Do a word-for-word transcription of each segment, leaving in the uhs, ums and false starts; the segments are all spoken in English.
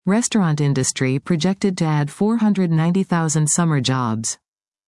Restaurant industry projected to add four hundred ninety thousand summer jobs.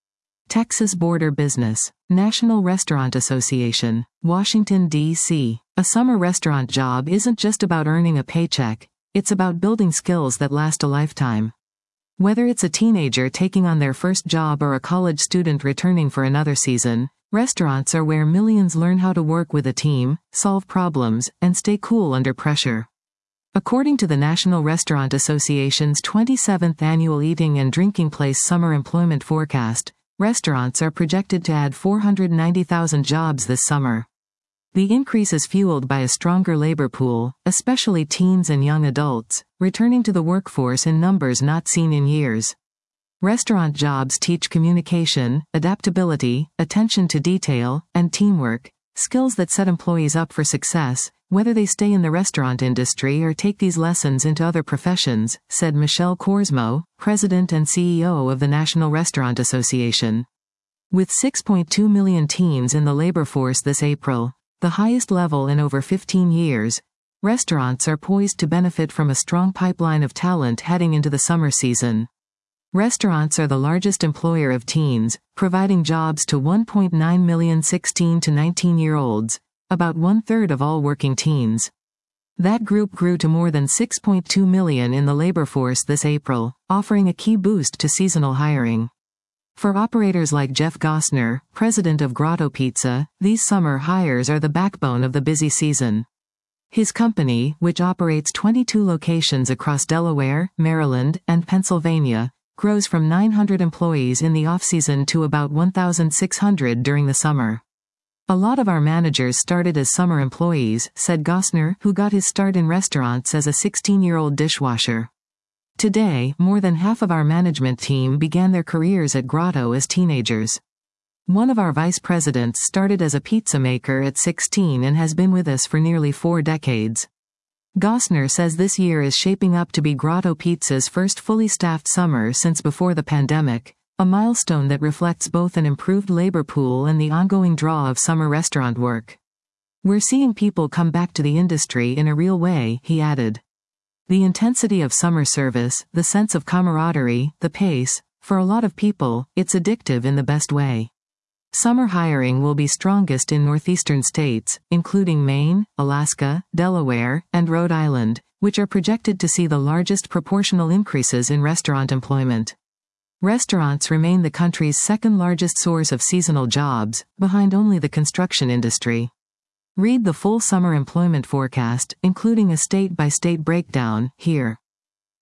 Texas Border Business, National Restaurant Association, Washington, D C A summer restaurant job isn't just about earning a paycheck, it's about building skills that last a lifetime. Whether it's a teenager taking on their first job or a college student returning for another season, restaurants are where millions learn how to work with a team, solve problems, and stay cool under pressure. According to the National Restaurant Association's twenty-seventh Annual Eating and Drinking Place Summer Employment Forecast, restaurants are projected to add four hundred ninety thousand jobs this summer. The increase is fueled by a stronger labor pool, especially teens and young adults, returning to the workforce in numbers not seen in years. Restaurant jobs teach communication, adaptability, attention to detail, and teamwork, skills that set employees up for success, whether they stay in the restaurant industry or take these lessons into other professions, said Michelle Korsmo, President and C E O of the National Restaurant Association. With six point two million teens in the labor force this April, the highest level in over fifteen years, restaurants are poised to benefit from a strong pipeline of talent heading into the summer season. Restaurants are the largest employer of teens, providing jobs to one point nine million sixteen to nineteen-year-olds, about one-third of all working teens. That group grew to more than six point two million in the labor force this April, offering a key boost to seasonal hiring. For operators like Jeff Gossner, president of Grotto Pizza, these summer hires are the backbone of the busy season. His company, which operates twenty-two locations across Delaware, Maryland, and Pennsylvania, grows from nine hundred employees in the off-season to about one thousand six hundred during the summer. A lot of our managers started as summer employees, said Gossner, who got his start in restaurants as a sixteen-year-old dishwasher. Today, more than half of our management team began their careers at Grotto as teenagers. One of our vice presidents started as a pizza maker at sixteen and has been with us for nearly four decades. Gossner says this year is shaping up to be Grotto Pizza's first fully staffed summer since before the pandemic, a milestone that reflects both an improved labor pool and the ongoing draw of summer restaurant work. We're seeing people come back to the industry in a real way, he added. The intensity of summer service, the sense of camaraderie, the pace, for a lot of people, it's addictive in the best way. Summer hiring will be strongest in northeastern states, including Maine, Alaska, Delaware, and Rhode Island, which are projected to see the largest proportional increases in restaurant employment. Restaurants remain the country's second-largest source of seasonal jobs, behind only the construction industry. Read the full summer employment forecast, including a state-by-state breakdown, here.